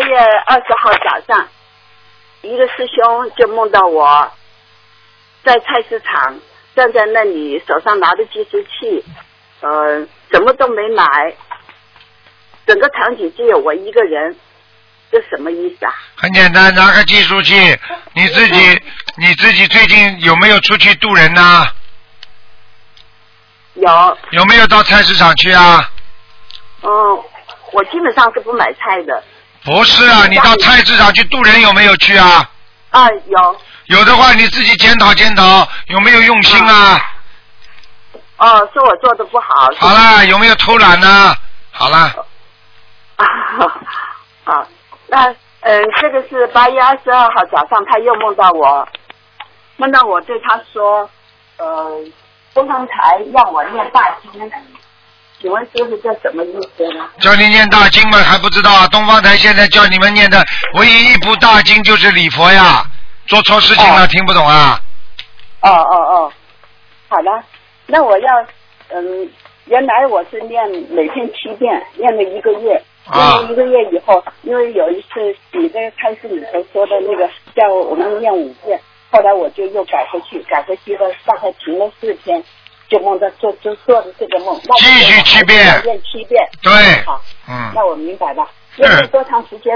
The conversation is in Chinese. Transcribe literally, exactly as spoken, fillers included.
月二十号早上，一个师兄就梦到我在菜市场站在那里，手上拿着计数器，呃，什么都没买，整个场景只有我一个人，这什么意思啊？ 很简单，拿个计数器，你自己你自己最近有没有出去渡人呢？ 有。 有没有到菜市场去啊？ 嗯，我基本上是不买菜的。 不是啊，你到菜市场去渡人有没有去啊？ 啊，有。 有的话你自己检讨检讨，有没有用心啊？ 哦，是我做的不好。 好啦，有没有偷懒呢？好啦。 啊，好，那嗯，这个是八月二十二号早上，他又梦到我，梦到我对他说，呃，东方台让我念大经，请问师傅这什么意思呢？ 叫你念大经吗？还不知道啊？东方台现在叫你们念的唯一一部大经就是礼佛呀，做错事情了，哦、听不懂啊？ 哦哦哦，好的，那我要嗯，原来我是念每天七遍，念了一个月。念了一个月以后，因为有一次你这个开始里头说的那个叫我们念五遍，后来我就又改回去，改回去了，大概停了四天，就梦到做就做的这个梦。 继续七遍。 念七遍。 对。 好， 嗯。 那我明白了。要念多长时间？